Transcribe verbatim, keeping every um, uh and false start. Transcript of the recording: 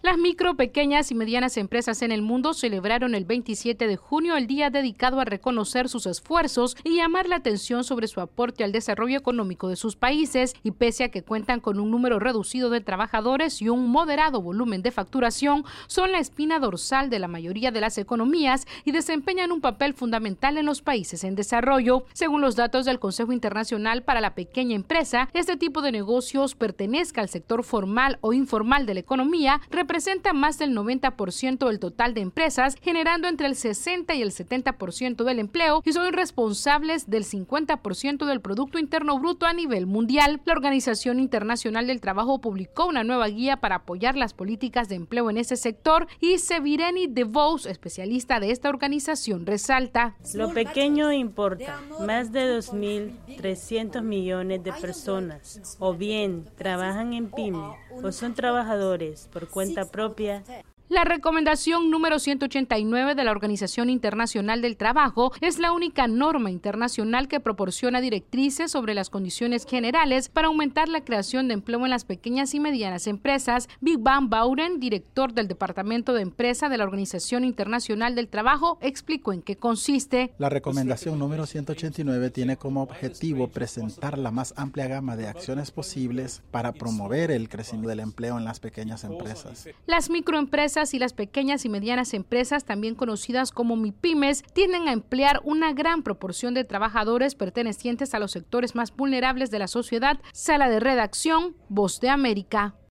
Las micro, pequeñas y medianas empresas en el mundo celebraron el veintisiete de junio el día dedicado a reconocer sus esfuerzos y llamar la atención sobre su aporte al desarrollo económico de sus países, y pese a que cuentan con un número reducido de trabajadores y un moderado volumen de facturación, son la espina dorsal de la mayoría de las economías y desempeñan un papel fundamental en los países en desarrollo. Según los datos del Consejo Internacional para la Pequeña Empresa, este tipo de negocios, pertenezca al sector formal o informal de la economía, representa más del noventa por ciento del total de empresas, generando entre el sesenta y el setenta por ciento del empleo y son responsables del cincuenta por ciento del Producto Interno Bruto a nivel mundial. La Organización Internacional del Trabajo publicó una nueva guía para apoyar las políticas de empleo en ese sector y Sevireni de Vos, especialista de esta organización, resalta: Lo pequeño importa. Más de dos mil trescientos millones de personas o bien trabajan en pyme o son trabajadores por cuenta propia. La recomendación número ciento ochenta y nueve de la Organización Internacional del Trabajo es la única norma internacional que proporciona directrices sobre las condiciones generales para aumentar la creación de empleo en las pequeñas y medianas empresas. Big Van Bouren, director del Departamento de Empresa de la Organización Internacional del Trabajo, explicó en qué consiste. La recomendación número ciento ochenta y nueve tiene como objetivo presentar la más amplia gama de acciones posibles para promover el crecimiento del empleo en las pequeñas empresas. Las microempresas y las pequeñas y medianas empresas, también conocidas como MIPYMES, tienden a emplear una gran proporción de trabajadores pertenecientes a los sectores más vulnerables de la sociedad. Sala de redacción, Voz de América.